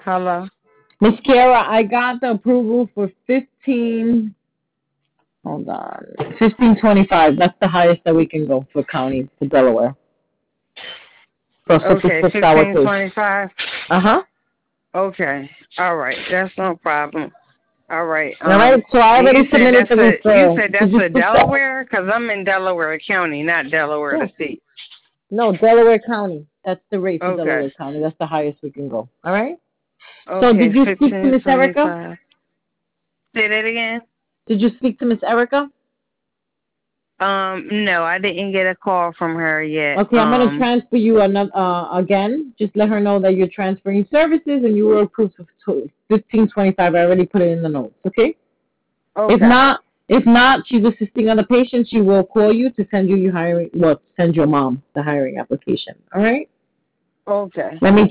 Hello. Miss Kiara, I got the approval for 15. Hold on, 1525. That's the highest that we can go for county for Delaware for a Okay, 56-hour fifteen case. twenty-five. Uh-huh. Okay. All right. That's no problem. All right. All right. So I And already submitted the you referral. said Did that's you for speak to? Delaware, because I'm in Delaware County, not Delaware Yeah. the state. No, Delaware County. That's the rate for Okay. Delaware County. That's the highest we can go. All right. So Okay. did you speak to fifteen Miss Erica? twenty-five. Say that again. Did you speak to Miss Erica? No, I didn't get a call from her yet. Okay, I'm gonna transfer you another again. Just let her know that you're transferring services and you were approved for 1525. I already put it in the notes. Okay. If Okay. not, if not, she's assisting other patients. She will call you to send you your hiring. Well, send your mom the hiring application. All right. Okay. Let me